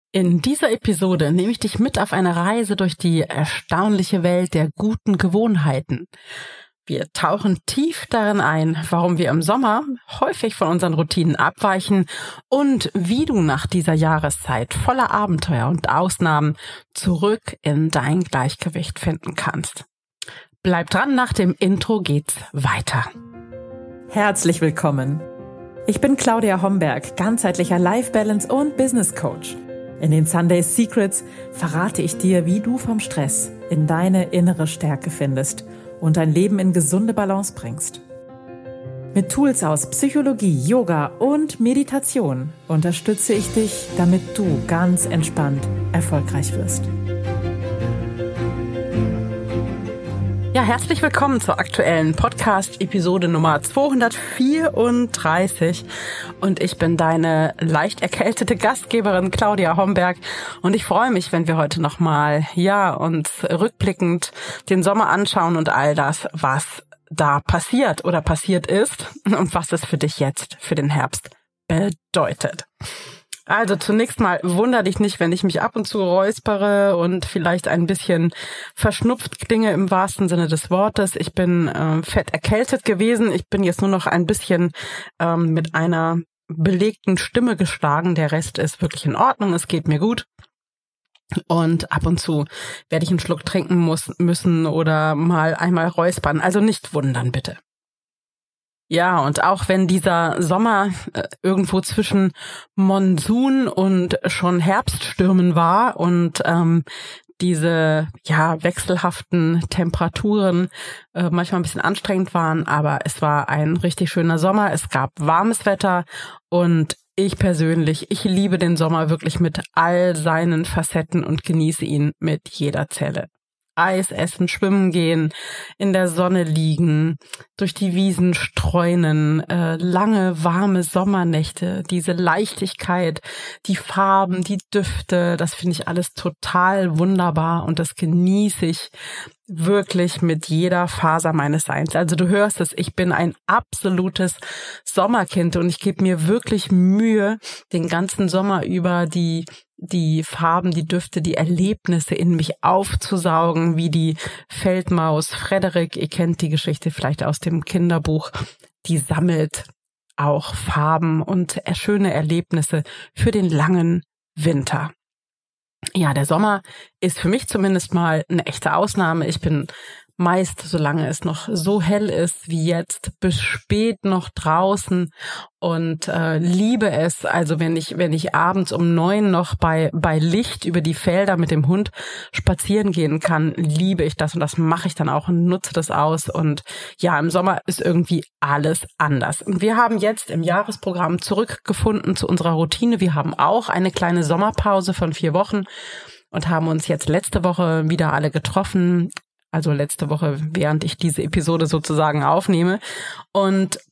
In dieser Episode nehme ich dich mit auf eine Reise durch die erstaunliche Welt der guten Gewohnheiten. Wir tauchen tief darin ein, warum wir im Sommer häufig von unseren Routinen abweichen und wie du nach dieser Jahreszeit voller Abenteuer und Ausnahmen zurück in dein Gleichgewicht finden kannst. Bleib dran, nach dem Intro geht's weiter. Herzlich willkommen. Ich bin Claudia Homberg, ganzheitlicher Life Balance und Business Coach. In den Sunday Secrets verrate ich dir, wie du vom Stress in deine innere Stärke findest und dein Leben in gesunde Balance bringst. Mit Tools aus Psychologie, Yoga und Meditation unterstütze ich dich, damit du ganz entspannt erfolgreich wirst. Ja, herzlich willkommen zur aktuellen Podcast-Episode Nummer 234 und ich bin deine leicht erkältete Gastgeberin Claudia Homberg und ich freue mich, wenn wir heute nochmal, uns rückblickend den Sommer anschauen und all das, was da passiert oder passiert ist und was es für dich jetzt, für den Herbst bedeutet. Also zunächst mal wunder dich nicht, wenn ich mich ab und zu räuspere und vielleicht ein bisschen verschnupft klinge im wahrsten Sinne des Wortes. Ich bin fett erkältet gewesen. Ich bin jetzt nur noch ein bisschen mit einer belegten Stimme geschlagen. Der Rest ist wirklich in Ordnung. Es geht mir gut. Und ab und zu werde ich einen Schluck trinken müssen oder mal einmal räuspern. Also nicht wundern, bitte. Ja, und auch wenn dieser Sommer irgendwo zwischen Monsun und schon Herbststürmen war und diese wechselhaften Temperaturen manchmal ein bisschen anstrengend waren, aber es war ein richtig schöner Sommer, es gab warmes Wetter und ich persönlich, ich liebe den Sommer wirklich mit all seinen Facetten und genieße ihn mit jeder Zelle. Eis essen, schwimmen gehen, in der Sonne liegen, durch die Wiesen streunen, lange warme Sommernächte, diese Leichtigkeit, die Farben, die Düfte, das finde ich alles total wunderbar und das genieße ich wirklich mit jeder Faser meines Seins. Also du hörst es, ich bin ein absolutes Sommerkind und ich gebe mir wirklich Mühe, den ganzen Sommer über die Farben, die Düfte, die Erlebnisse in mich aufzusaugen, wie die Feldmaus Frederik, ihr kennt die Geschichte vielleicht aus dem Kinderbuch, die sammelt auch Farben und schöne Erlebnisse für den langen Winter. Ja, der Sommer ist für mich zumindest mal eine echte Ausnahme. Ich bin meist, solange es noch so hell ist wie jetzt, bis spät noch draußen und liebe es. Also wenn ich abends um 9 noch bei Licht über die Felder mit dem Hund spazieren gehen kann, liebe ich das und das mache ich dann auch und nutze das aus. Und ja, im Sommer ist irgendwie alles anders. Und wir haben jetzt im Jahresprogramm zurückgefunden zu unserer Routine. Wir haben auch eine kleine Sommerpause von 4 Wochen und haben uns jetzt letzte Woche wieder alle getroffen. Also letzte Woche, während ich diese Episode sozusagen aufnehme. Und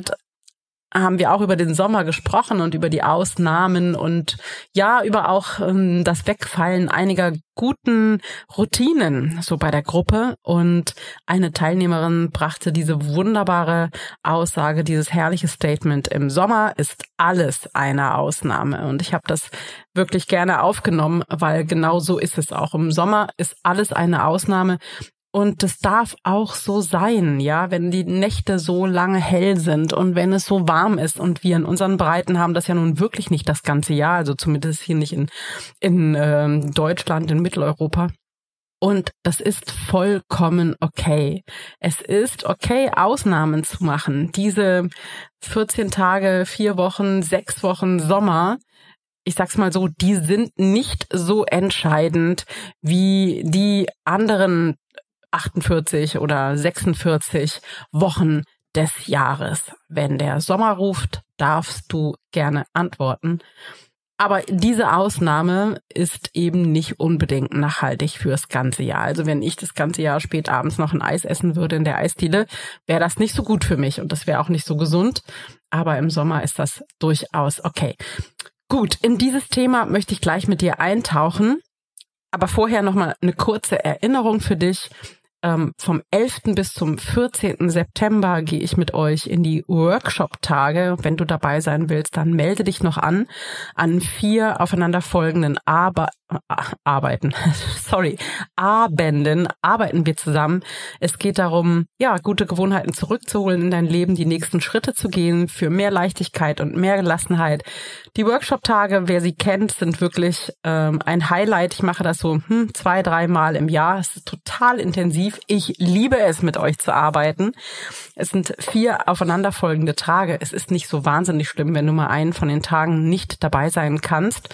haben wir auch über den Sommer gesprochen und über die Ausnahmen und ja, über auch das Wegfallen einiger guten Routinen so bei der Gruppe. Und eine Teilnehmerin brachte diese wunderbare Aussage, dieses herrliche Statement: Im Sommer ist alles eine Ausnahme. Und ich habe das wirklich gerne aufgenommen, weil genau so ist es auch. Im Sommer ist alles eine Ausnahme. Und das darf auch so sein, ja, wenn die Nächte so lange hell sind und wenn es so warm ist und wir in unseren Breiten haben das ja nun wirklich nicht das ganze Jahr, also zumindest hier nicht in Deutschland, in Mitteleuropa. Und das ist vollkommen okay. Es ist okay, Ausnahmen zu machen. Diese 14 Tage, 4 Wochen, 6 Wochen Sommer, ich sag's mal so, die sind nicht so entscheidend wie die anderen 48 oder 46 Wochen des Jahres. Wenn der Sommer ruft, darfst du gerne antworten. Aber diese Ausnahme ist eben nicht unbedingt nachhaltig fürs ganze Jahr. Also wenn ich das ganze Jahr spät abends noch ein Eis essen würde in der Eisdiele, wäre das nicht so gut für mich und das wäre auch nicht so gesund. Aber im Sommer ist das durchaus okay. Gut, in dieses Thema möchte ich gleich mit dir eintauchen. Aber vorher nochmal eine kurze Erinnerung für dich. Vom 11. bis zum 14. September gehe ich mit euch in die Workshop-Tage. Wenn du dabei sein willst, dann melde dich noch an 4 aufeinanderfolgenden Abenden arbeiten wir zusammen. Es geht darum, gute Gewohnheiten zurückzuholen in dein Leben, die nächsten Schritte zu gehen für mehr Leichtigkeit und mehr Gelassenheit. Die Workshop-Tage, wer sie kennt, sind wirklich ein Highlight. Ich mache das so 2-3 Mal im Jahr. Es ist total intensiv. Ich liebe es, mit euch zu arbeiten. Es sind 4 aufeinanderfolgende Tage. Es ist nicht so wahnsinnig schlimm, wenn du mal einen von den Tagen nicht dabei sein kannst.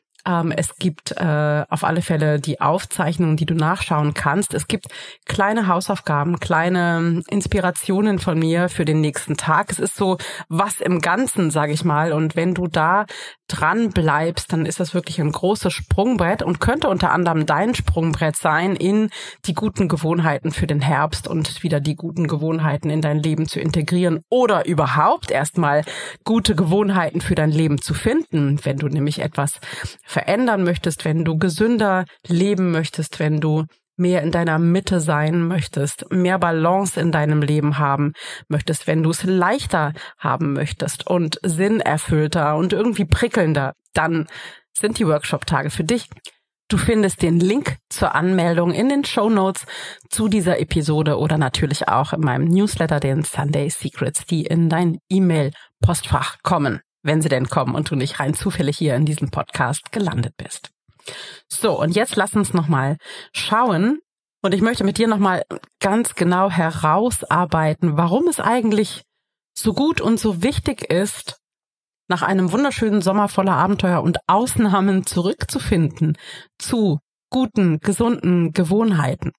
Es gibt auf alle Fälle die Aufzeichnungen, die du nachschauen kannst. Es gibt kleine Hausaufgaben, kleine Inspirationen von mir für den nächsten Tag. Es ist so was im Ganzen, sage ich mal. Und wenn du da dran bleibst, dann ist das wirklich ein großes Sprungbrett und könnte unter anderem dein Sprungbrett sein, in die guten Gewohnheiten für den Herbst und wieder die guten Gewohnheiten in dein Leben zu integrieren oder überhaupt erstmal gute Gewohnheiten für dein Leben zu finden, wenn du nämlich etwas verändern möchtest, wenn du gesünder leben möchtest, wenn du mehr in deiner Mitte sein möchtest, mehr Balance in deinem Leben haben möchtest, wenn du es leichter haben möchtest und sinnerfüllter und irgendwie prickelnder, dann sind die Workshop-Tage für dich. Du findest den Link zur Anmeldung in den Shownotes zu dieser Episode oder natürlich auch in meinem Newsletter, den Sunday Secrets, die in dein E-Mail-Postfach kommen, wenn sie denn kommen und du nicht rein zufällig hier in diesem Podcast gelandet bist. So, und jetzt lass uns nochmal schauen und ich möchte mit dir nochmal ganz genau herausarbeiten, warum es eigentlich so gut und so wichtig ist, nach einem wunderschönen Sommer voller Abenteuer und Ausnahmen zurückzufinden zu guten, gesunden Gewohnheiten.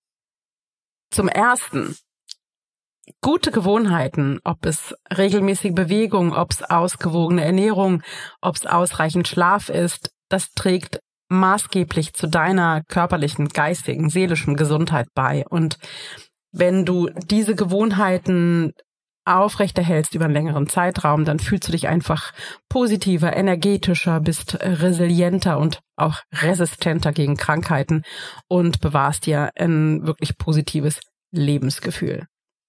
Zum Ersten, gute Gewohnheiten, ob es regelmäßige Bewegung, ob es ausgewogene Ernährung, ob es ausreichend Schlaf ist, das trägt maßgeblich zu deiner körperlichen, geistigen, seelischen Gesundheit bei. Und wenn du diese Gewohnheiten aufrechterhältst über einen längeren Zeitraum, dann fühlst du dich einfach positiver, energetischer, bist resilienter und auch resistenter gegen Krankheiten und bewahrst dir ein wirklich positives Lebensgefühl.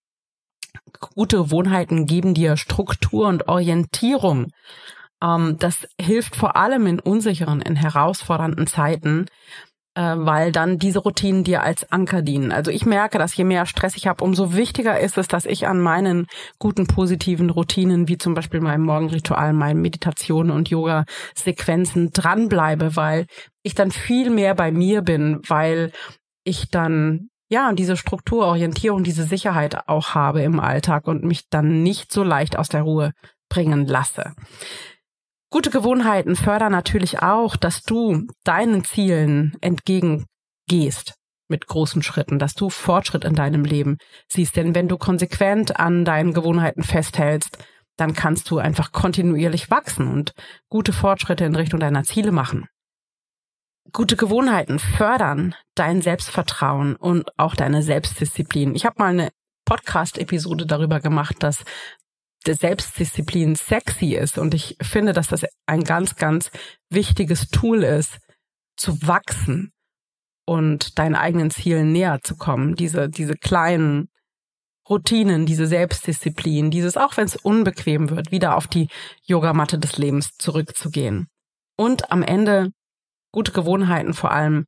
Gute Gewohnheiten geben dir Struktur und Orientierung. Das hilft vor allem in unsicheren, in herausfordernden Zeiten, weil dann diese Routinen dir als Anker dienen. Also ich merke, dass je mehr Stress ich habe, umso wichtiger ist es, dass ich an meinen guten, positiven Routinen, wie zum Beispiel meinem Morgenritual, meinen Meditationen und Yoga-Sequenzen dranbleibe, weil ich dann viel mehr bei mir bin, weil ich dann diese Struktur, Orientierung, diese Sicherheit auch habe im Alltag und mich dann nicht so leicht aus der Ruhe bringen lasse. Gute Gewohnheiten fördern natürlich auch, dass du deinen Zielen entgegengehst mit großen Schritten, dass du Fortschritt in deinem Leben siehst. Denn wenn du konsequent an deinen Gewohnheiten festhältst, dann kannst du einfach kontinuierlich wachsen und gute Fortschritte in Richtung deiner Ziele machen. Gute Gewohnheiten fördern dein Selbstvertrauen und auch deine Selbstdisziplin. Ich habe mal eine Podcast-Episode darüber gemacht, dass der Selbstdisziplin sexy ist und ich finde, dass das ein ganz, ganz wichtiges Tool ist, zu wachsen und deinen eigenen Zielen näher zu kommen. Diese kleinen Routinen, diese Selbstdisziplin, dieses, auch wenn es unbequem wird, wieder auf die Yogamatte des Lebens zurückzugehen. Und am Ende gute Gewohnheiten, vor allem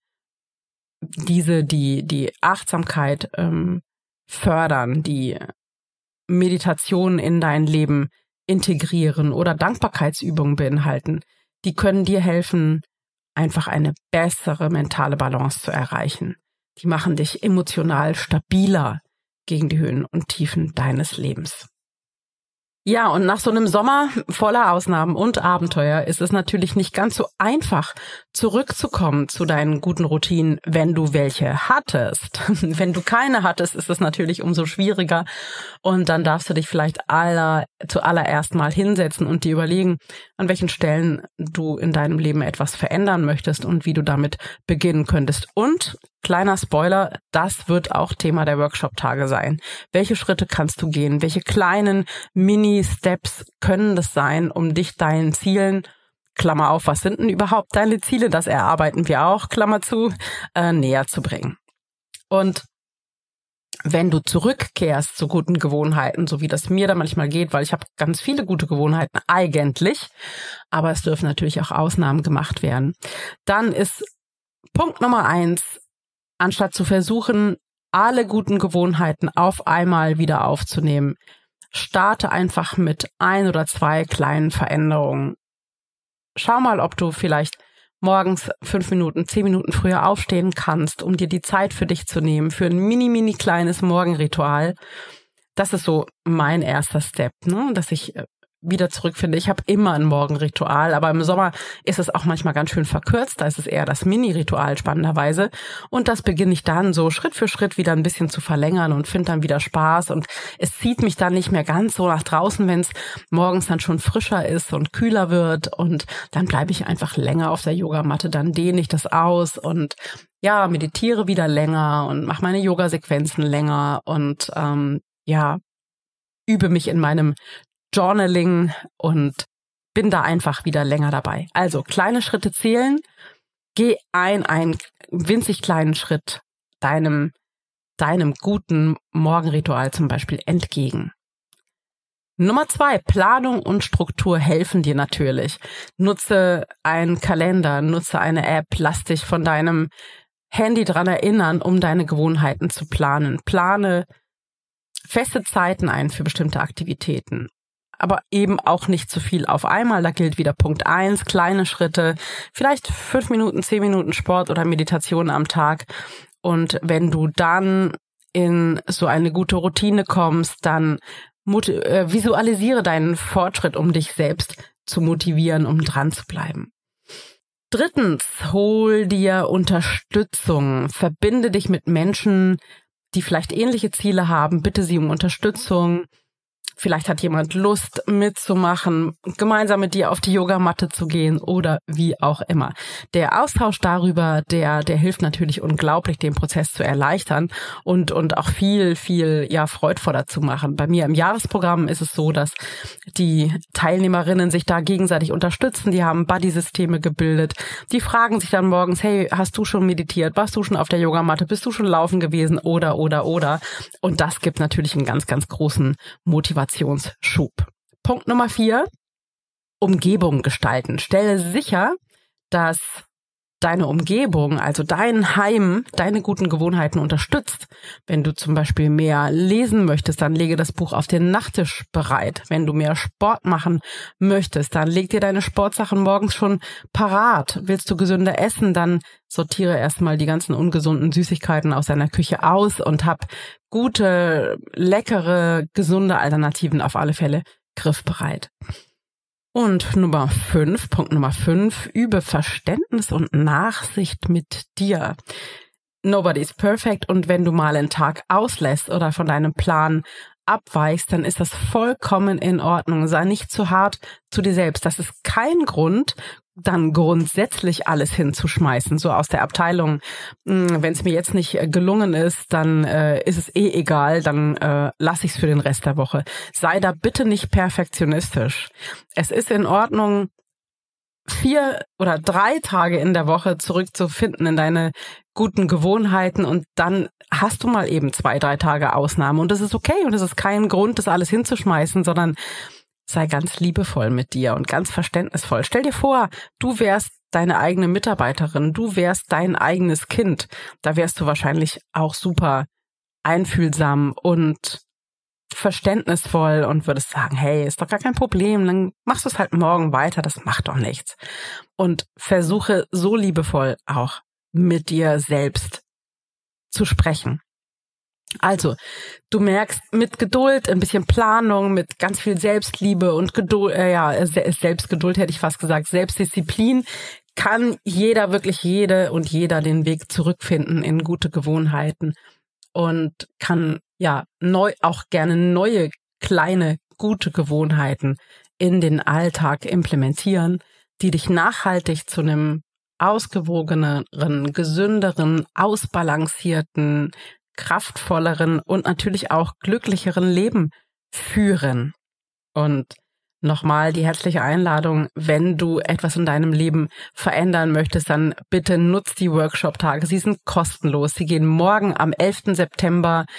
die Achtsamkeit fördern, die Meditation in dein Leben integrieren oder Dankbarkeitsübungen beinhalten, die können dir helfen, einfach eine bessere mentale Balance zu erreichen. Die machen dich emotional stabiler gegen die Höhen und Tiefen deines Lebens. Ja, und nach so einem Sommer voller Ausnahmen und Abenteuer ist es natürlich nicht ganz so einfach, zurückzukommen zu deinen guten Routinen, wenn du welche hattest. Wenn du keine hattest, ist es natürlich umso schwieriger. Und dann darfst du dich vielleicht zuallererst mal hinsetzen und dir überlegen, an welchen Stellen du in deinem Leben etwas verändern möchtest und wie du damit beginnen könntest. Und kleiner Spoiler, das wird auch Thema der Workshop-Tage sein. Welche Schritte kannst du gehen? Welche kleinen Mini-Steps können das sein, um dich deinen Zielen, Klammer auf, was sind denn überhaupt deine Ziele? Das erarbeiten wir auch, Klammer zu, näher zu bringen. Und wenn du zurückkehrst zu guten Gewohnheiten, so wie das mir da manchmal geht, weil ich habe ganz viele gute Gewohnheiten eigentlich, aber es dürfen natürlich auch Ausnahmen gemacht werden, dann ist Punkt Nummer 1, anstatt zu versuchen, alle guten Gewohnheiten auf einmal wieder aufzunehmen, starte einfach mit 1 oder 2 kleinen Veränderungen. Schau mal, ob du vielleicht morgens 5 Minuten, 10 Minuten früher aufstehen kannst, um dir die Zeit für dich zu nehmen, für ein mini kleines Morgenritual. Das ist so mein erster Step, ne? Dass ich wieder zurückfinde. Ich habe immer ein Morgenritual, aber im Sommer ist es auch manchmal ganz schön verkürzt. Da ist es eher das Mini-Ritual spannenderweise. Und das beginne ich dann so Schritt für Schritt wieder ein bisschen zu verlängern und finde dann wieder Spaß. Und es zieht mich dann nicht mehr ganz so nach draußen, wenn es morgens dann schon frischer ist und kühler wird. Und dann bleibe ich einfach länger auf der Yogamatte. Dann dehne ich das aus und ja, meditiere wieder länger und mache meine Yoga-Sequenzen länger und übe mich in meinem Journaling und bin da einfach wieder länger dabei. Also kleine Schritte zählen, geh einen winzig kleinen Schritt deinem guten Morgenritual zum Beispiel entgegen. Nummer 2, Planung und Struktur helfen dir natürlich. Nutze einen Kalender, nutze eine App, lass dich von deinem Handy dran erinnern, um deine Gewohnheiten zu planen. Plane feste Zeiten ein für bestimmte Aktivitäten. Aber eben auch nicht zu viel auf einmal. Da gilt wieder Punkt 1, kleine Schritte, vielleicht 5 Minuten, 10 Minuten Sport oder Meditation am Tag. Und wenn du dann in so eine gute Routine kommst, dann visualisiere deinen Fortschritt, um dich selbst zu motivieren, um dran zu bleiben. 3, hol dir Unterstützung. Verbinde dich mit Menschen, die vielleicht ähnliche Ziele haben. Bitte sie um Unterstützung. Vielleicht hat jemand Lust mitzumachen, gemeinsam mit dir auf die Yogamatte zu gehen oder wie auch immer. Der Austausch darüber, der hilft natürlich unglaublich, den Prozess zu erleichtern und auch viel freudvoller zu machen. Bei mir im Jahresprogramm ist es so, dass die Teilnehmerinnen sich da gegenseitig unterstützen. Die haben Buddy-Systeme gebildet. Die fragen sich dann morgens, hey, hast du schon meditiert? Warst du schon auf der Yogamatte? Bist du schon laufen gewesen? Oder. Und das gibt natürlich einen ganz, ganz großen Motivationsschub. Punkt Nummer 4, Umgebung gestalten. Stelle sicher, dass deine Umgebung, also dein Heim, deine guten Gewohnheiten unterstützt. Wenn du zum Beispiel mehr lesen möchtest, dann lege das Buch auf den Nachttisch bereit. Wenn du mehr Sport machen möchtest, dann leg dir deine Sportsachen morgens schon parat. Willst du gesünder essen, dann sortiere erstmal die ganzen ungesunden Süßigkeiten aus deiner Küche aus und hab gute, leckere, gesunde Alternativen auf alle Fälle griffbereit. Und Punkt Nummer 5, übe Verständnis und Nachsicht mit dir. Nobody's perfect und wenn du mal einen Tag auslässt oder von deinem Plan abweichst, dann ist das vollkommen in Ordnung. Sei nicht zu hart zu dir selbst. Das ist kein Grund, dann grundsätzlich alles hinzuschmeißen, so aus der Abteilung. Wenn es mir jetzt nicht gelungen ist, dann ist es egal, dann lasse ich es für den Rest der Woche. Sei da bitte nicht perfektionistisch. Es ist in Ordnung, 4 oder 3 Tage in der Woche zurückzufinden in deine guten Gewohnheiten und dann hast du mal eben 2, 3 Tage Ausnahme und das ist okay und es ist kein Grund, das alles hinzuschmeißen, sondern sei ganz liebevoll mit dir und ganz verständnisvoll. Stell dir vor, du wärst deine eigene Mitarbeiterin, du wärst dein eigenes Kind. Da wärst du wahrscheinlich auch super einfühlsam und verständnisvoll und würdest sagen, hey, ist doch gar kein Problem, dann machst du es halt morgen weiter, das macht doch nichts. Und versuche so liebevoll auch mit dir selbst zu sprechen. Also, du merkst, mit Geduld, ein bisschen Planung, mit ganz viel Selbstliebe und Geduld, Selbstgeduld hätte ich fast gesagt, Selbstdisziplin, kann wirklich jede und jeder den Weg zurückfinden in gute Gewohnheiten und kann auch gerne neue, kleine, gute Gewohnheiten in den Alltag implementieren, die dich nachhaltig zu einem ausgewogeneren, gesünderen, ausbalancierten, kraftvolleren und natürlich auch glücklicheren Leben führen. Und nochmal die herzliche Einladung, wenn du etwas in deinem Leben verändern möchtest, dann bitte nutz die Workshop-Tage. Sie sind kostenlos. Sie gehen morgen am 11. September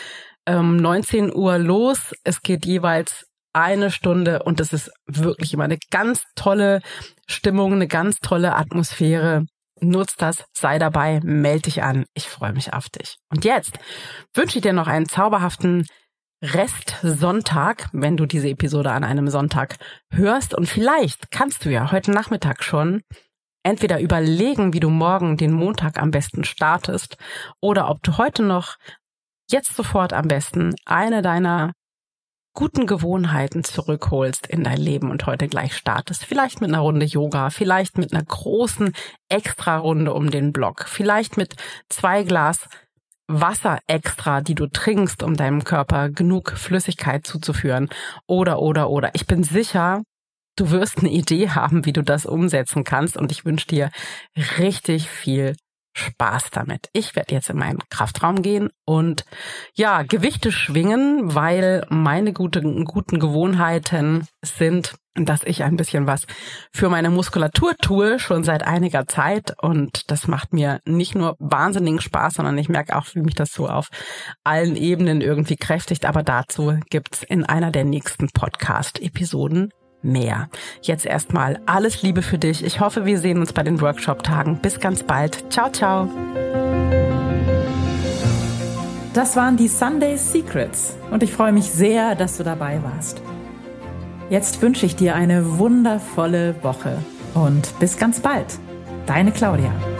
19 Uhr los. Es geht jeweils 1 Stunde und es ist wirklich immer eine ganz tolle Stimmung, eine ganz tolle Atmosphäre. Nutz das, sei dabei, melde dich an. Ich freue mich auf dich. Und jetzt wünsche ich dir noch einen zauberhaften Restsonntag, wenn du diese Episode an einem Sonntag hörst. Und vielleicht kannst du ja heute Nachmittag schon entweder überlegen, wie du morgen den Montag am besten startest oder ob du heute noch, jetzt sofort am besten, eine deiner guten Gewohnheiten zurückholst in dein Leben und heute gleich startest. Vielleicht mit einer Runde Yoga, vielleicht mit einer großen Extra-Runde um den Block, vielleicht mit 2 Glas Wasser extra, die du trinkst, um deinem Körper genug Flüssigkeit zuzuführen. Oder. Ich bin sicher, du wirst eine Idee haben, wie du das umsetzen kannst und ich wünsche dir richtig viel Spaß damit. Ich werde jetzt in meinen Kraftraum gehen und ja, Gewichte schwingen, weil meine guten Gewohnheiten sind, dass ich ein bisschen was für meine Muskulatur tue, schon seit einiger Zeit und das macht mir nicht nur wahnsinnigen Spaß, sondern ich merke auch, wie mich das so auf allen Ebenen irgendwie kräftigt, aber dazu gibt's in einer der nächsten Podcast-Episoden mehr. Jetzt erstmal alles Liebe für dich. Ich hoffe, wir sehen uns bei den Workshop-Tagen. Bis ganz bald. Ciao, ciao. Das waren die Sunday Secrets und ich freue mich sehr, dass du dabei warst. Jetzt wünsche ich dir eine wundervolle Woche und bis ganz bald. Deine Claudia.